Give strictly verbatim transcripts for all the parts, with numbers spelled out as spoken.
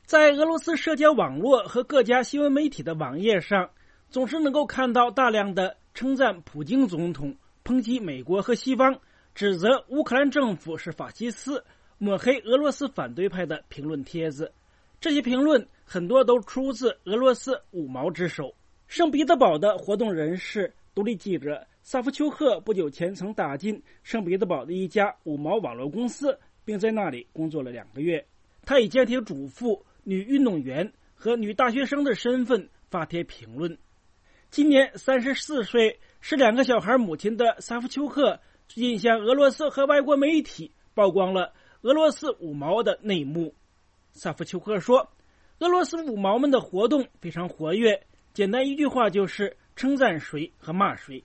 在俄罗斯社交网络和各家新闻媒体的网页上，总是能够看到大量的称赞普京总统、抨击美国和西方、指责乌克兰政府是法西斯、抹黑俄罗斯反对派的评论帖子。这些评论很多都出自俄罗斯五毛之手。圣彼得堡的活动人士、独立记者萨夫丘克不久前曾打进圣彼得堡的一家五毛网络公司，并在那里工作了两个月。他以家庭主妇、女运动员和女大学生的身份发帖评论。今年三十四岁、是两个小孩母亲的萨夫丘克最近向俄罗斯和外国媒体曝光了俄罗斯五毛的内幕。萨夫丘克说，俄罗斯五毛们的活动非常活跃，简单一句话就是称赞谁和骂谁。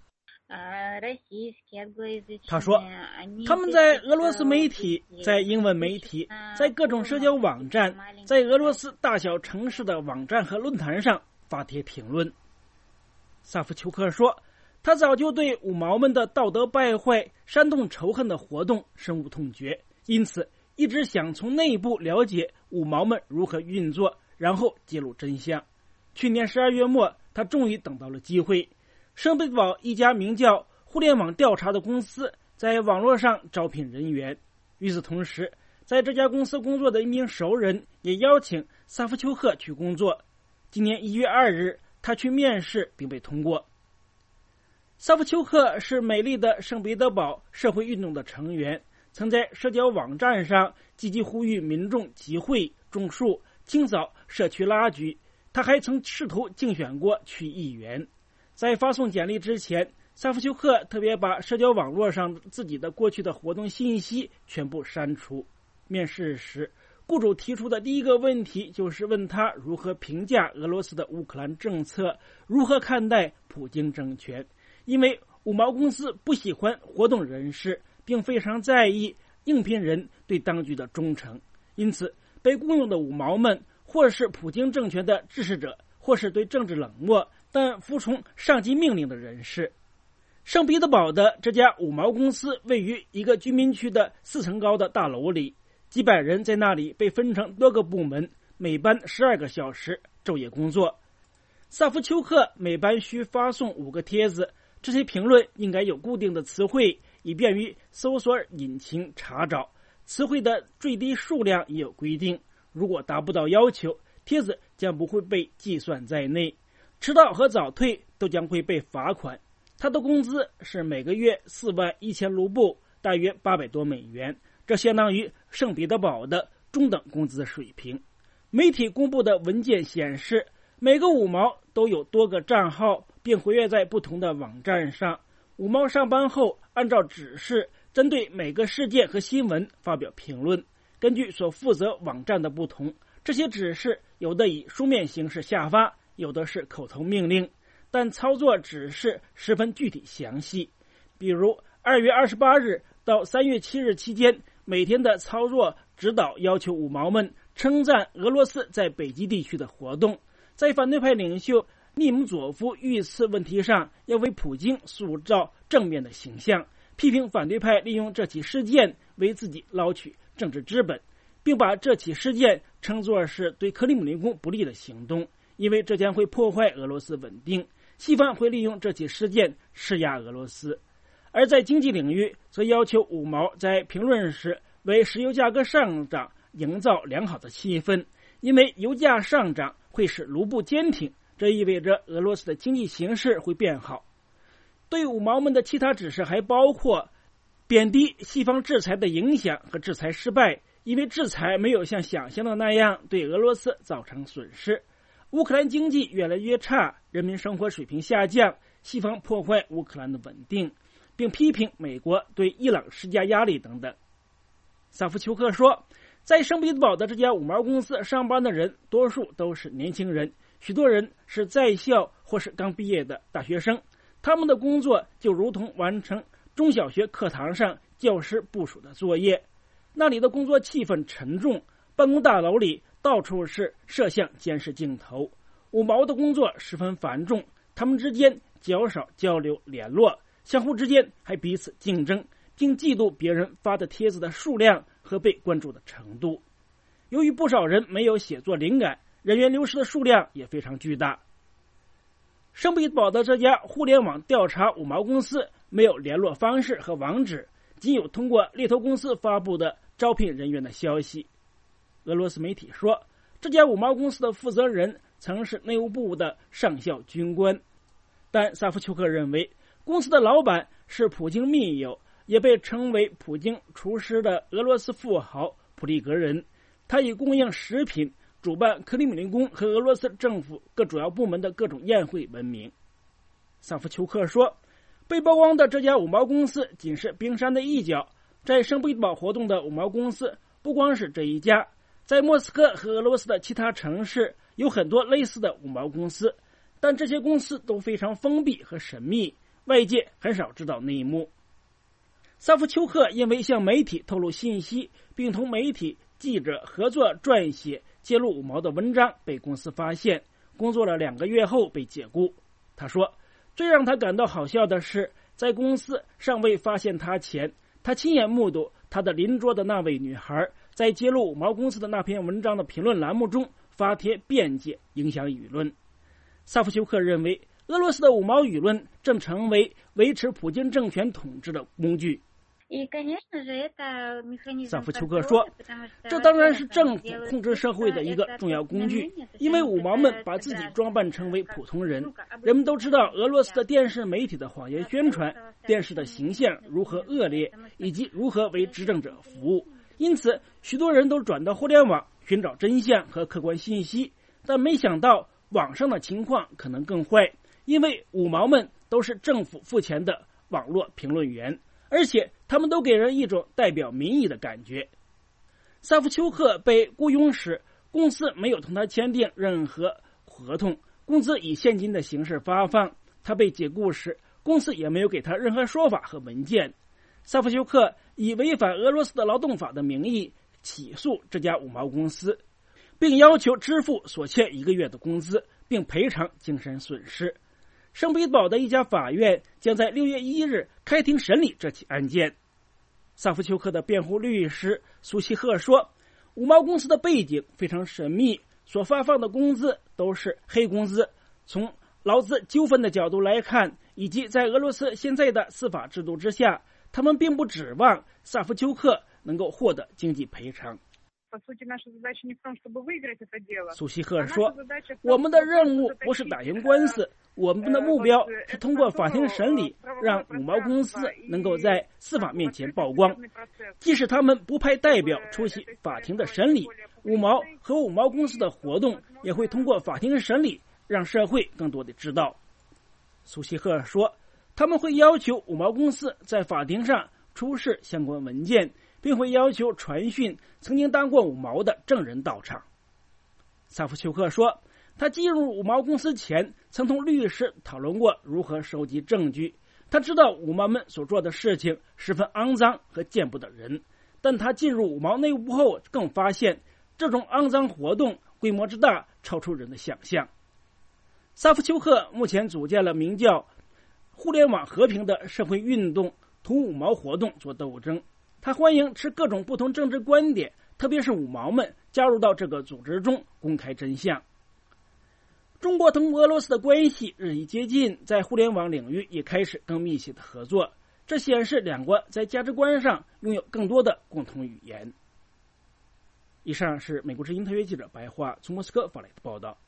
他说，他们在俄罗斯媒体、在英文媒体、在各种社交网站、在俄罗斯大小城市的网站和论坛上发帖评论。萨夫丘克说，他早就对五毛们的道德败坏、煽动仇恨的活动深恶痛绝，因此一直想从内部了解五毛们如何运作，然后揭露真相。去年十二月末，他终于等到了机会。圣彼得堡一家名叫互联网调查的公司在网络上招聘人员。与此同时，在这家公司工作的一名熟人也邀请萨夫丘克去工作。今年一月二日，他去面试并被通过。萨夫丘克是美丽的圣彼得堡社会运动的成员，曾在社交网站上积极呼吁民众集会、种树、清扫社区垃圾。他还曾试图竞选过区议员。在发送简历之前，萨夫丘克特别把社交网络上自己的过去的活动信息全部删除。面试时，雇主提出的第一个问题就是问他如何评价俄罗斯的乌克兰政策，如何看待普京政权。因为五毛公司不喜欢活动人士，并非常在意应聘人对当局的忠诚，因此被雇佣的五毛们或是普京政权的支持者，或是对政治冷漠但服从上级命令的人士。圣彼得堡的这家五毛公司位于一个居民区的四层高的大楼里，几百人在那里被分成多个部门，每班十二个小时，昼夜工作。萨夫丘克每班需发送五个帖子，这些评论应该有固定的词汇，以便于搜索引擎查找。词汇的最低数量也有规定，如果达不到要求，帖子将不会被计算在内。迟到和早退都将会被罚款。他的工资是每个月四万一千卢布，大约八百多美元，这相当于圣彼得堡的中等工资水平。媒体公布的文件显示，每个五毛都有多个账号，并活跃在不同的网站上。五毛上班后，按照指示针对每个事件和新闻发表评论。根据所负责网站的不同，这些指示有的以书面形式下发，有的是口头命令，但操作指示十分具体详细。比如二月二十八日到三月七日期间，每天的操作指导要求五毛们称赞俄罗斯在北极地区的活动。在反对派领袖利姆佐夫遇刺问题上，要为普京塑造正面的形象，批评反对派利用这起事件为自己捞取政治资本，并把这起事件称作是对克里姆林宫不利的行动，因为这将会破坏俄罗斯稳定，西方会利用这起事件施压俄罗斯。而在经济领域，则要求五毛在评论时为石油价格上涨营造良好的气氛，因为油价上涨会使卢布坚挺，这意味着俄罗斯的经济形势会变好。对五毛们的其他指示还包括贬低西方制裁的影响和制裁失败，因为制裁没有像想象的那样对俄罗斯造成损失。乌克兰经济越来越差，人民生活水平下降，西方破坏乌克兰的稳定，并批评美国对伊朗施加压力等等。萨夫丘克说，在圣彼得堡的这家五毛公司上班的人多数都是年轻人，许多人是在校或是刚毕业的大学生，他们的工作就如同完成中小学课堂上教师部署的作业。那里的工作气氛沉重，办公大楼里到处是摄像监视镜头。五毛的工作十分繁重，他们之间较少交流联络，相互之间还彼此竞争，并嫉妒别人发的帖子的数量和被关注的程度。 由于不少人没有写作灵感，人员流失的数量也非常巨大。圣彼得堡的这家互联网调查五毛公司没有联络方式和网址，仅有通过猎头公司发布的招聘人员的消息。俄罗斯媒体说，这家五毛公司的负责人曾是内务部的上校军官，但萨夫丘克认为，公司的老板是普京密友，也被称为普京厨师的俄罗斯富豪普利格人。他以供应食品、主办克里姆林宫和俄罗斯政府各主要部门的各种宴会闻名。萨夫丘克说，被曝光的这家五毛公司仅是冰山的一角，在圣彼得堡活动的五毛公司不光是这一家，在莫斯科和俄罗斯的其他城市有很多类似的五毛公司，但这些公司都非常封闭和神秘，外界很少知道内幕。萨夫丘克因为向媒体透露信息，并同媒体记者合作撰写揭露五毛的文章，被公司发现，工作了两个月后被解雇。他说，最让他感到好笑的是，在公司尚未发现他前，他亲眼目睹他的邻桌的那位女孩在揭露五毛公司的那篇文章的评论栏目中发帖辩解，影响舆论。萨夫丘克认为，俄罗斯的五毛舆论正成为维持普京政权统治的工具。萨夫丘克说，这当然是政府控制社会的一个重要工具，因为五毛们把自己装扮成为普通人。人们都知道俄罗斯的电视媒体的谎言宣传，电视的形象如何恶劣，以及如何为执政者服务。因此，许多人都转到互联网寻找真相和客观信息，但没想到网上的情况可能更坏，因为五毛们都是政府付钱的网络评论员，而且他们都给人一种代表民意的感觉。萨夫丘克被雇佣时，公司没有同他签订任何合同，工资以现金的形式发放。他被解雇时，公司也没有给他任何说法和文件。萨夫丘克以违反俄罗斯的劳动法的名义起诉这家五毛公司，并要求支付所欠一个月的工资，并赔偿精神损失。圣彼得堡的一家法院将在六月一日开庭审理这起案件。萨夫丘克的辩护律师苏西赫说，五毛公司的背景非常神秘，所发放的工资都是黑工资。从劳资纠纷的角度来看，以及在俄罗斯现在的司法制度之下，他们并不指望萨夫丘克能够获得经济赔偿。苏西赫说，我们的任务不是打赢官司，我们的目标是通过法庭审理，让五毛公司能够在司法面前曝光。即使他们不派代表出席法庭的审理，五毛和五毛公司的活动也会通过法庭审理让社会更多的知道。苏西赫说，他们会要求五毛公司在法庭上出示相关文件，并会要求传讯曾经当过五毛的证人到场。萨夫丘克说，他进入五毛公司前曾同律师讨论过如何收集证据。他知道五毛们所做的事情十分肮脏和见不得人，但他进入五毛内部后更发现这种肮脏活动规模之大，超出人的想象。萨夫丘克目前组建了名叫互联网和平的社会运动，同五毛活动做斗争。他欢迎持各种不同政治观点，特别是五毛们加入到这个组织中，公开真相。中国同俄罗斯的关系日益接近，在互联网领域也开始更密切的合作，这显示两国在价值观上拥有更多的共同语言。以上是美国之音特约记者白桦从莫斯科发来的报道。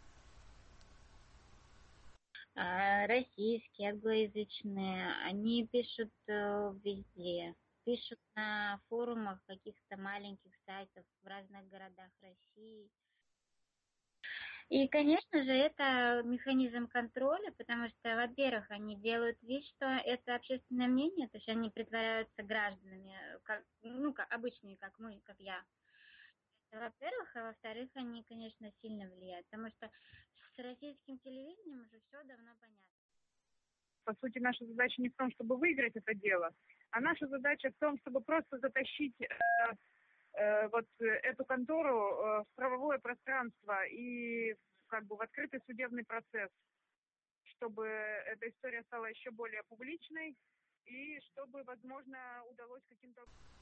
Российские англоязычные, они пишут везде, пишут на форумах каких-то маленьких сайтов в разных городах России. И, конечно же, это механизм контроля, потому что, во-первых, они делают вид, что это общественное мнение, то есть они притворяются гражданами, как, ну, как обычными, как мы, как я. Во-первых, а во-вторых, они, конечно, сильно влияют, потому что с российским телевидением уже все давно понятно. По сути, наша задача не в том, чтобы выиграть это дело, а наша задача в том, чтобы просто затащить э, э, вот эту контору э, в правовое пространство и как бы в открытый судебный процесс, чтобы эта история стала еще более публичной и чтобы, возможно, удалось каким-то...